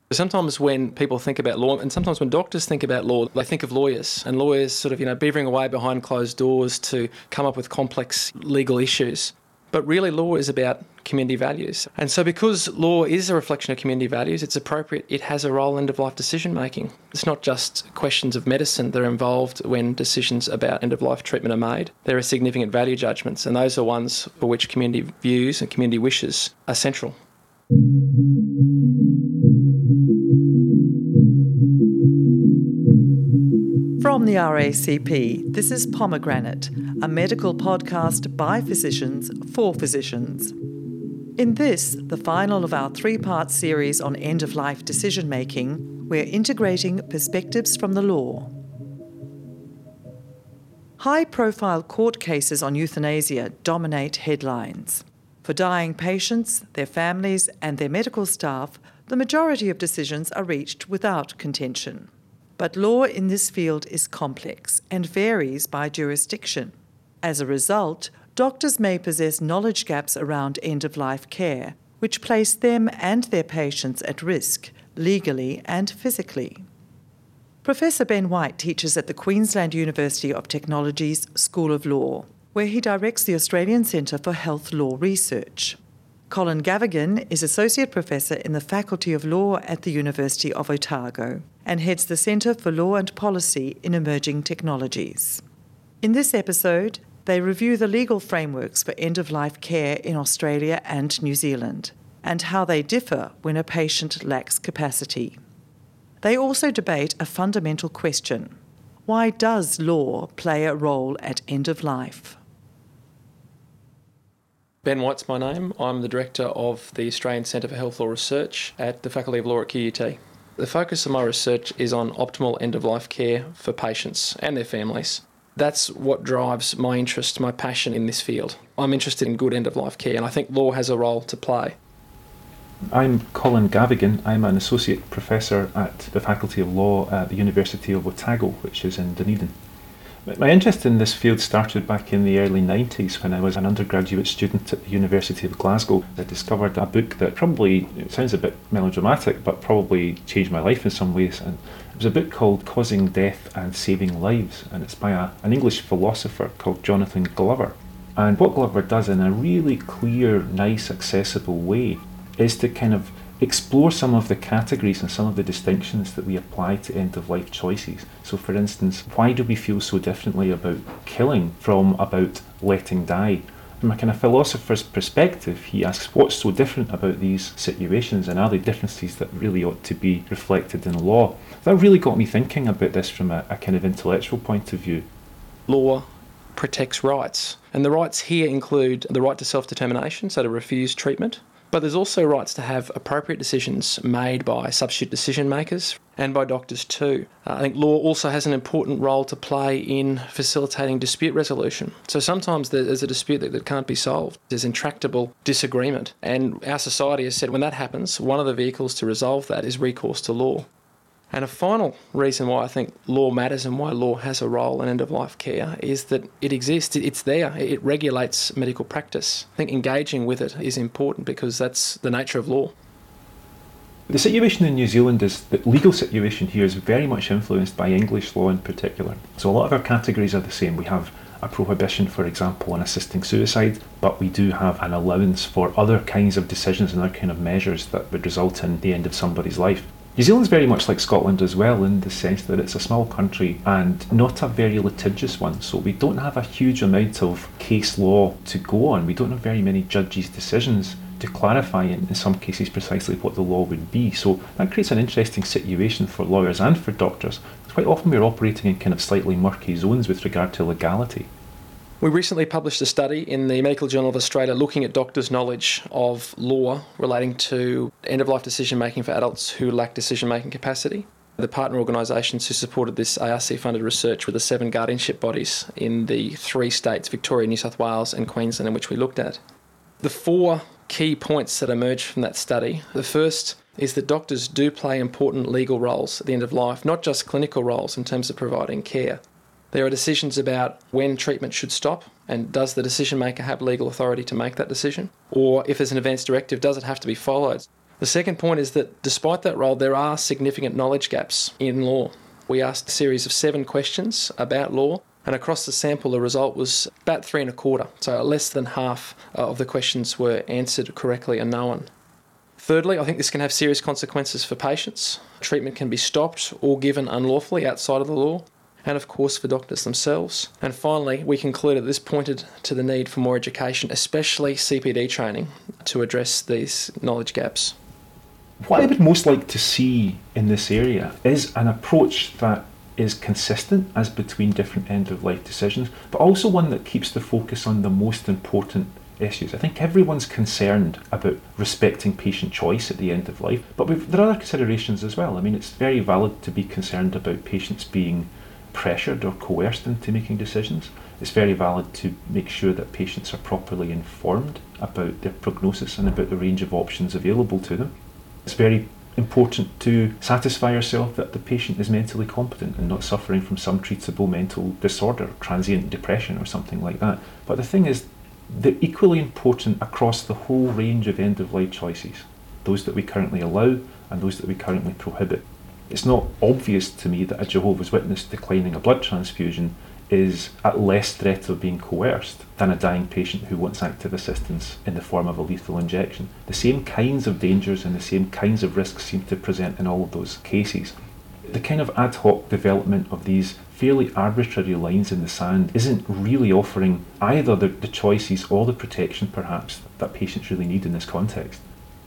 Sometimes when people think about law, and sometimes when doctors think about law, they think of lawyers, and lawyers sort of, beavering away behind closed doors to come up with complex legal issues. But really, law is about community values. And so because law is a reflection of community values, it's appropriate it has a role in end-of-life decision-making. It's not just questions of medicine that are involved when decisions about end-of-life treatment are made. There are significant value judgments, and those are ones for which community views and community wishes are central. From the RACP, this is Pomegranate, a medical podcast by physicians for physicians. In this, the final of our three-part series on end-of-life decision-making, we're integrating perspectives from the law. High-profile court cases on euthanasia dominate headlines. For dying patients, their families, and their medical staff, the majority of decisions are reached without contention. But law in this field is complex and varies by jurisdiction. As a result, doctors may possess knowledge gaps around end-of-life care, which place them and their patients at risk, legally and physically. Professor Ben White teaches at the Queensland University of Technology's School of Law, where he directs the Australian Centre for Health Law Research. Colin Gavigan is Associate Professor in the Faculty of Law at the University of Otago and heads the Centre for Law and Policy in Emerging Technologies. In this episode, they review the legal frameworks for end-of-life care in Australia and New Zealand and how they differ when a patient lacks capacity. They also debate a fundamental question: why does law play a role at end of life? Ben White's my name. I'm the Director of the Australian Centre for Health Law Research at the Faculty of Law at QUT. The focus of my research is on optimal end-of-life care for patients and their families. That's what drives my interest, my passion in this field. I'm interested in good end-of-life care, and I think law has a role to play. I'm Colin Gavigan. I'm an Associate Professor at the Faculty of Law at the University of Otago, which is in Dunedin. My interest in this field started back in the early 90s when I was an undergraduate student at the University of Glasgow. I discovered a book that probably, it sounds a bit melodramatic, but probably changed my life in some ways. And it was a book called Causing Death and Saving Lives, and it's by an English philosopher called Jonathan Glover. And what Glover does in a really clear, nice, accessible way is to kind of explore some of the categories and some of the distinctions that we apply to end-of-life choices. So for instance, why do we feel so differently about killing from about letting die? From a kind of philosopher's perspective, he asks what's so different about these situations, and are they differences that really ought to be reflected in law? That really got me thinking about this from a kind of intellectual point of view. Law protects rights, and the rights here include the right to self-determination, so to refuse treatment. But there's also rights to have appropriate decisions made by substitute decision makers and by doctors too. I think law also has an important role to play in facilitating dispute resolution. So sometimes there's a dispute that can't be solved. There's intractable disagreement. And our society has said when that happens, one of the vehicles to resolve that is recourse to law. And a final reason why I think law matters and why law has a role in end-of-life care is that it exists, it's there, it regulates medical practice. I think engaging with it is important because that's the nature of law. The situation in New Zealand is, the legal situation here is very much influenced by English law in particular. So a lot of our categories are the same. We have a prohibition, for example, on assisting suicide, but we do have an allowance for other kinds of decisions and other kind of measures that would result in the end of somebody's life. New Zealand's very much like Scotland as well, in the sense that it's a small country and not a very litigious one, so we don't have a huge amount of case law to go on. We don't have very many judges' decisions to clarify in some cases precisely what the law would be, so that creates an interesting situation for lawyers and for doctors. Quite often we're operating in kind of slightly murky zones with regard to legality. We recently published a study in the Medical Journal of Australia looking at doctors' knowledge of law relating to end-of-life decision-making for adults who lack decision-making capacity. The partner organisations who supported this ARC-funded research were the 7 guardianship bodies in the 3 states, Victoria, New South Wales and Queensland, in which we looked at. The 4 key points that emerged from that study. The first is that doctors do play important legal roles at the end of life, not just clinical roles in terms of providing care. There are decisions about when treatment should stop, and does the decision maker have legal authority to make that decision? Or if there's an advance directive, does it have to be followed? The second point is that despite that role, there are significant knowledge gaps in law. We asked a series of 7 questions about law, and across the sample, the result was about 3 1/4. So less than half of the questions were answered correctly and known. Thirdly, I think this can have serious consequences for patients. Treatment can be stopped or given unlawfully outside of the law, and of course for doctors themselves. And finally, we concluded this pointed to the need for more education, especially CPD training, to address these knowledge gaps. What I would most like to see in this area is an approach that is consistent as between different end-of-life decisions, but also one that keeps the focus on the most important issues. I think everyone's concerned about respecting patient choice at the end of life, but there are other considerations as well. I mean, it's very valid to be concerned about patients being pressured or coerced into making decisions. It's very valid to make sure that patients are properly informed about their prognosis and about the range of options available to them. It's very important to satisfy yourself that the patient is mentally competent and not suffering from some treatable mental disorder, transient depression or something like that. But the thing is, they're equally important across the whole range of end-of-life choices, those that we currently allow and those that we currently prohibit. It's not obvious to me that a Jehovah's Witness declining a blood transfusion is at less threat of being coerced than a dying patient who wants active assistance in the form of a lethal injection. The same kinds of dangers and the same kinds of risks seem to present in all of those cases. The kind of ad hoc development of these fairly arbitrary lines in the sand isn't really offering either the choices or the protection perhaps that patients really need in this context.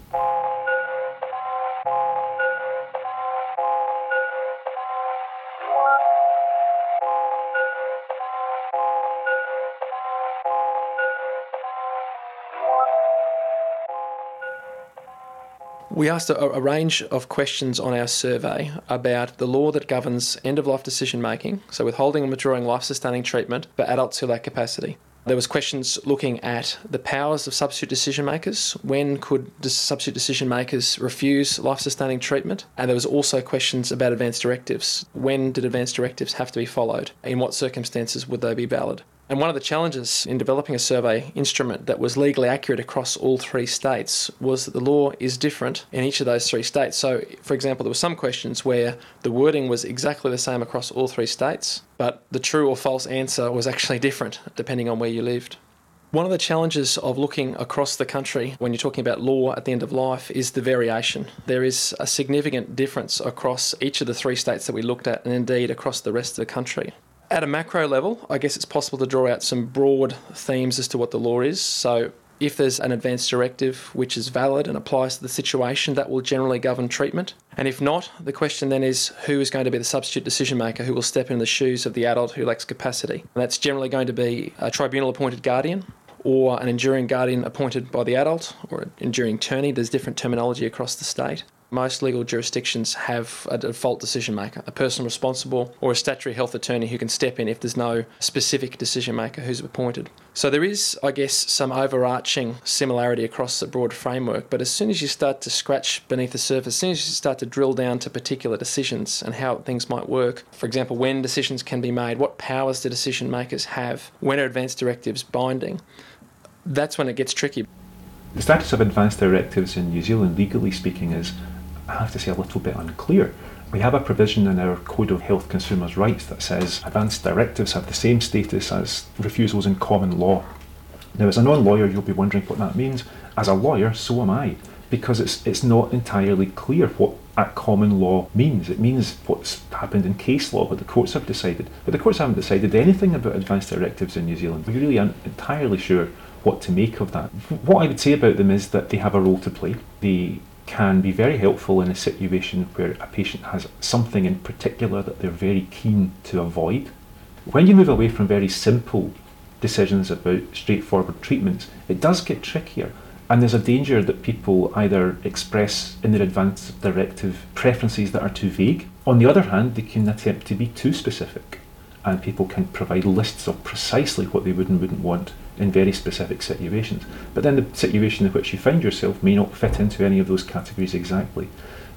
We asked a range of questions on our survey about the law that governs end-of-life decision-making, so withholding and withdrawing life-sustaining treatment for adults who lack capacity. There was questions looking at the powers of substitute decision-makers. When could substitute decision-makers refuse life-sustaining treatment? And there was also questions about advance directives. When did advance directives have to be followed? In what circumstances would they be valid? And one of the challenges in developing a survey instrument that was legally accurate across all 3 states was that the law is different in each of those 3 states. So, for example, there were some questions where the wording was exactly the same across all 3 states, but the true or false answer was actually different depending on where you lived. One of the challenges of looking across the country when you're talking about law at the end of life is the variation. There is a significant difference across each of the 3 states that we looked at, and indeed across the rest of the country. At a macro level, I guess it's possible to draw out some broad themes as to what the law is. So if there's an advance directive which is valid and applies to the situation, that will generally govern treatment. And if not, the question then is who is going to be the substitute decision maker who will step in the shoes of the adult who lacks capacity. And that's generally going to be a tribunal-appointed guardian or an enduring guardian appointed by the adult or an enduring attorney. There's different terminology across the state. Most legal jurisdictions have a default decision maker, a person responsible or a statutory health attorney who can step in if there's no specific decision maker who's appointed. So there is, I guess, some overarching similarity across the broad framework, but as soon as you start to scratch beneath the surface, as soon as you start to drill down to particular decisions and how things might work, for example, when decisions can be made, what powers do decision makers have, when are advance directives binding, that's when it gets tricky. The status of advance directives in New Zealand, legally speaking, is, I have to say, a little bit unclear. We have a provision in our Code of Health Consumers' Rights that says advance directives have the same status as refusals in common law. Now, as a non-lawyer, you'll be wondering what that means. As a lawyer, so am I, because it's not entirely clear what that common law means. It means what's happened in case law, what the courts have decided. But the courts haven't decided anything about advance directives in New Zealand. We really aren't entirely sure what to make of that. What I would say about them is that they have a role to play. They can be very helpful in a situation where a patient has something in particular that they're very keen to avoid. When you move away from very simple decisions about straightforward treatments, it does get trickier, and there's a danger that people either express in their advance directive preferences that are too vague. On the other hand, they can attempt to be too specific, and people can provide lists of precisely what they would and wouldn't want in very specific situations. But then the situation in which you find yourself may not fit into any of those categories exactly.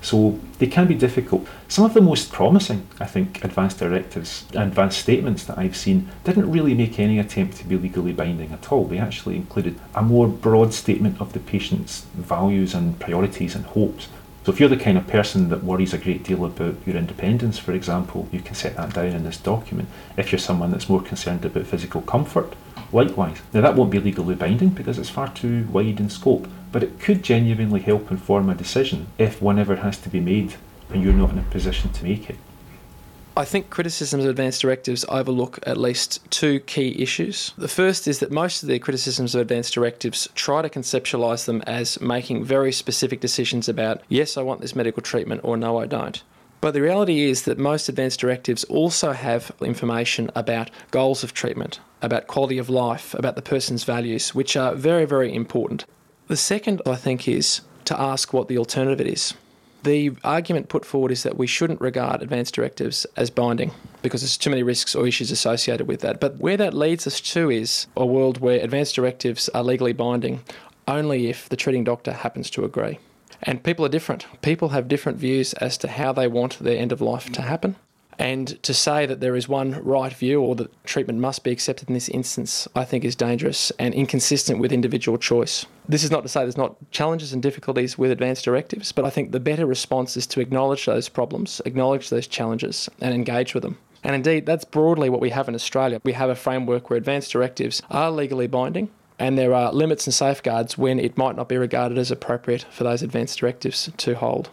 So they can be difficult. Some of the most promising, I think, advanced directives, advanced statements that I've seen didn't really make any attempt to be legally binding at all. They actually included a more broad statement of the patient's values and priorities and hopes. So if you're the kind of person that worries a great deal about your independence, for example, you can set that down in this document. If you're someone that's more concerned about physical comfort, likewise. Now that won't be legally binding because it's far too wide in scope, but it could genuinely help inform a decision if one ever has to be made and you're not in a position to make it. I think criticisms of advanced directives overlook at least two key issues. The first is that most of the criticisms of advanced directives try to conceptualise them as making very specific decisions about, yes, I want this medical treatment, or no, I don't. But the reality is that most advanced directives also have information about goals of treatment, about quality of life, about the person's values, which are very, very important. The second, I think, is to ask what the alternative is. The argument put forward is that we shouldn't regard advanced directives as binding because there's too many risks or issues associated with that. But where that leads us to is a world where advanced directives are legally binding only if the treating doctor happens to agree. And people are different. People have different views as to how they want their end of life to happen. And to say that there is one right view or that treatment must be accepted in this instance, I think is dangerous and inconsistent with individual choice. This is not to say there's not challenges and difficulties with advanced directives, but I think the better response is to acknowledge those problems, acknowledge those challenges, and engage with them. And indeed, that's broadly what we have in Australia. We have a framework where advanced directives are legally binding, and there are limits and safeguards when it might not be regarded as appropriate for those advanced directives to hold.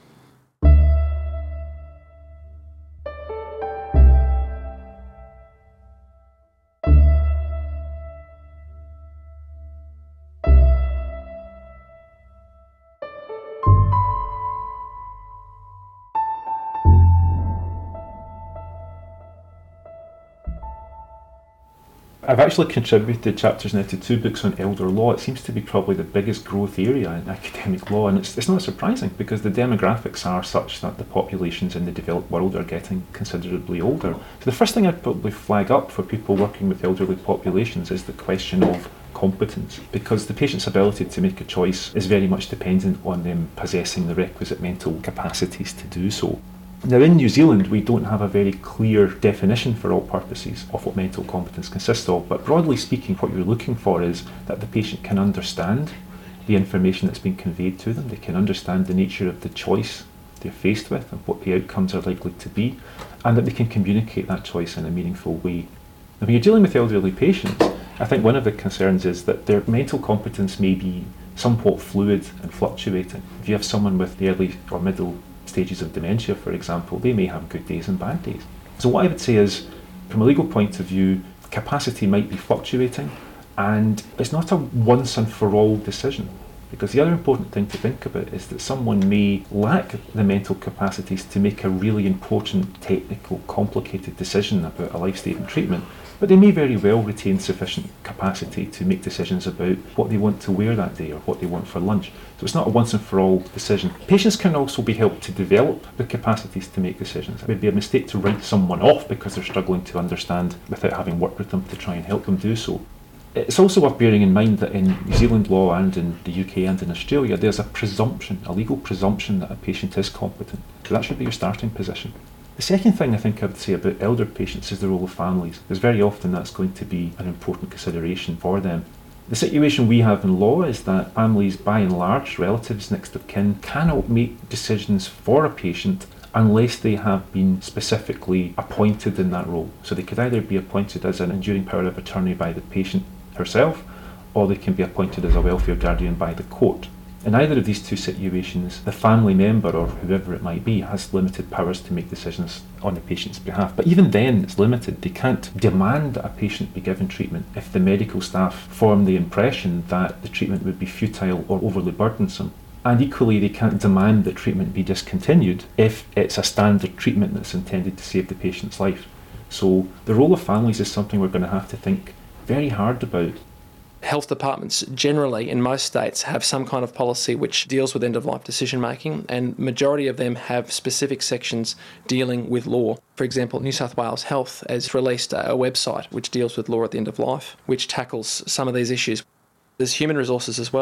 I've actually contributed chapters now to 2 books on elder law. It seems to be probably the biggest growth area in academic law, and it's not surprising because the demographics are such that the populations in the developed world are getting considerably older. So the first thing I'd probably flag up for people working with elderly populations is the question of competence, because the patient's ability to make a choice is very much dependent on them possessing the requisite mental capacities to do so. Now in New Zealand we don't have a very clear definition for all purposes of what mental competence consists of, but broadly speaking what you're looking for is that the patient can understand the information that's been conveyed to them, they can understand the nature of the choice they're faced with and what the outcomes are likely to be, and that they can communicate that choice in a meaningful way. Now when you're dealing with elderly patients, I think one of the concerns is that their mental competence may be somewhat fluid and fluctuating. If you have someone with the early or middle stages of dementia, for example, they may have good days and bad days. So what I would say is, from a legal point of view, capacity might be fluctuating, and it's not a once and for all decision. Because the other important thing to think about is that someone may lack the mental capacities to make a really important, technical, complicated decision about a life-saving treatment, but they may very well retain sufficient capacity to make decisions about what they want to wear that day or what they want for lunch. So it's not a once and for all decision. Patients can also be helped to develop the capacities to make decisions. It would be a mistake to write someone off because they're struggling to understand without having worked with them to try and help them do so. It's also worth bearing in mind that in New Zealand law and in the UK and in Australia, there's a presumption, a legal presumption that a patient is competent. So that should be your starting position. The second thing I think I would say about elder patients is the role of families, because very often that's going to be an important consideration for them. The situation we have in law is that families, by and large, relatives, next of kin, cannot make decisions for a patient unless they have been specifically appointed in that role. So they could either be appointed as an enduring power of attorney by the patient herself, or they can be appointed as a welfare guardian by the court. In either of these two situations, the family member, or whoever it might be, has limited powers to make decisions on the patient's behalf. But even then, it's limited. They can't demand that a patient be given treatment if the medical staff form the impression that the treatment would be futile or overly burdensome. And equally, they can't demand that treatment be discontinued if it's a standard treatment that's intended to save the patient's life. So the role of families is something we're going to have to think very hard about. Health departments generally in most states have some kind of policy which deals with end-of-life decision-making, and majority of them have specific sections dealing with law. For example, New South Wales Health has released a website which deals with law at the end of life, which tackles some of these issues. There's human resources as well.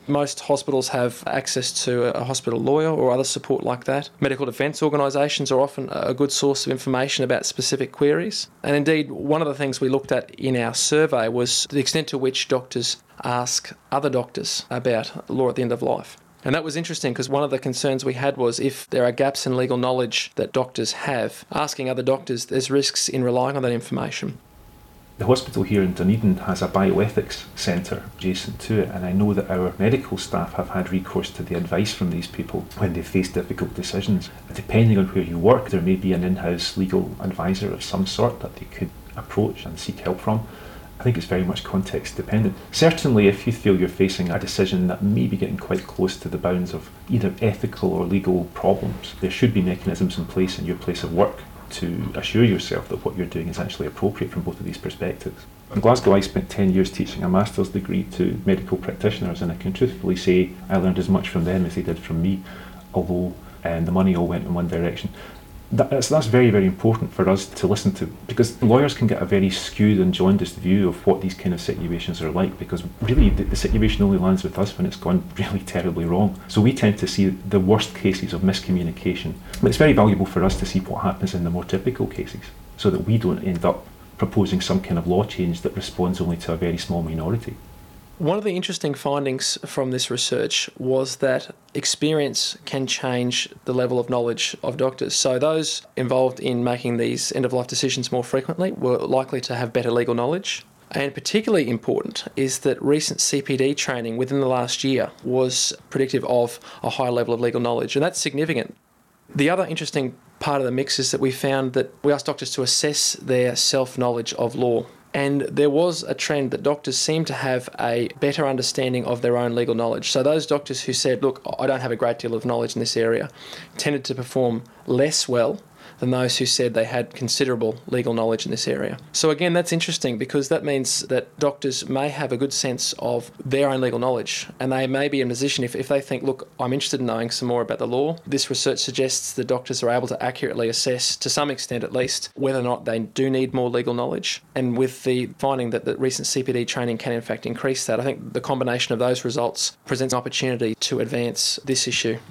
Most hospitals have access to a hospital lawyer or other support like that. Medical defence organisations are often a good source of information about specific queries. And indeed, one of the things we looked at in our survey was the extent to which doctors ask other doctors about law at the end of life. And that was interesting because one of the concerns we had was if there are gaps in legal knowledge that doctors have, asking other doctors, there's risks in relying on that information. The hospital here in Dunedin has a bioethics centre adjacent to it, and I know that our medical staff have had recourse to the advice from these people when they face difficult decisions. Depending on where you work, there may be an in-house legal advisor of some sort that they could approach and seek help from. I think it's very much context dependent. Certainly if you feel you're facing a decision that may be getting quite close to the bounds of either ethical or legal problems, there should be mechanisms in place in your place of work to assure yourself that what you're doing is actually appropriate from both of these perspectives. In Glasgow, I spent 10 years teaching a master's degree to medical practitioners, and I can truthfully say I learned as much from them as they did from me, although the money all went in one direction. That's very, very important for us to listen to, because lawyers can get a very skewed and jaundiced view of what these kind of situations are like, because really the situation only lands with us when it's gone really terribly wrong. So we tend to see the worst cases of miscommunication. But it's very valuable for us to see what happens in the more typical cases, so that we don't end up proposing some kind of law change that responds only to a very small minority. One of the interesting findings from this research was that experience can change the level of knowledge of doctors. So those involved in making these end-of-life decisions more frequently were likely to have better legal knowledge. And particularly important is that recent CPD training within the last year was predictive of a high level of legal knowledge, and that's significant. The other interesting part of the mix is that we found that we asked doctors to assess their self-knowledge of law. And there was a trend that doctors seem to have a better understanding of their own legal knowledge. So those doctors who said, look, I don't have a great deal of knowledge in this area, tended to perform less well than those who said they had considerable legal knowledge in this area. So again, that's interesting because that means that doctors may have a good sense of their own legal knowledge, and they may be in a position, if they think, look, I'm interested in knowing some more about the law, this research suggests that doctors are able to accurately assess, to some extent at least, whether or not they do need more legal knowledge. And with the finding that the recent CPD training can in fact increase that, I think the combination of those results presents an opportunity to advance this issue.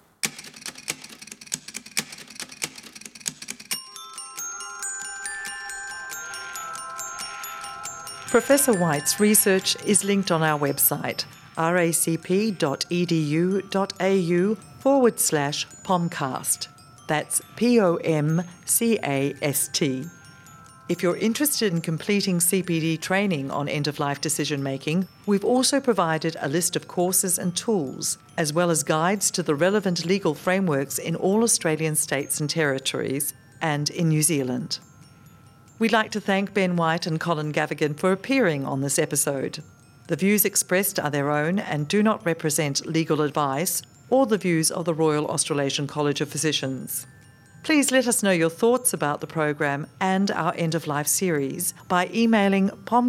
Professor White's research is linked on our website, racp.edu.au/POMCAST. That's POMCAST. If you're interested in completing CPD training on end-of-life decision-making, we've also provided a list of courses and tools, as well as guides to the relevant legal frameworks in all Australian states and territories and in New Zealand. We'd like to thank Ben White and Colin Gavigan for appearing on this episode. The views expressed are their own and do not represent legal advice or the views of the Royal Australasian College of Physicians. Please let us know your thoughts about the program and our end-of-life series by emailing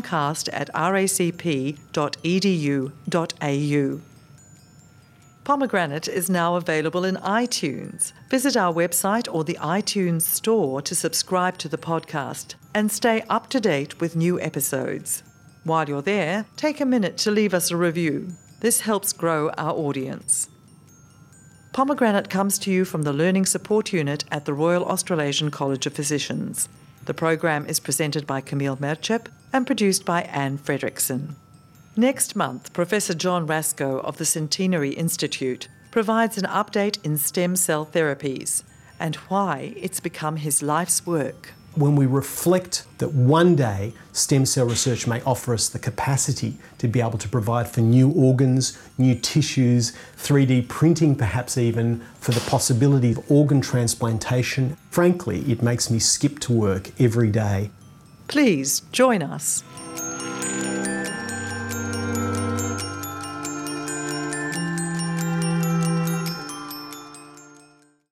pomcast@racp.edu.au. Pomegranate is now available in iTunes. Visit our website or the iTunes store to subscribe to the podcast and stay up to date with new episodes. While you're there, take a minute to leave us a review. This helps grow our audience. Pomegranate comes to you from the Learning Support Unit at the Royal Australasian College of Physicians. The program is presented by Camille Merchep and produced by Anne Fredrickson. Next month, Professor John Rasko of the Centenary Institute provides an update in stem cell therapies and why it's become his life's work. When we reflect that one day stem cell research may offer us the capacity to be able to provide for new organs, new tissues, 3D printing perhaps even, for the possibility of organ transplantation, frankly, it makes me skip to work every day. Please join us.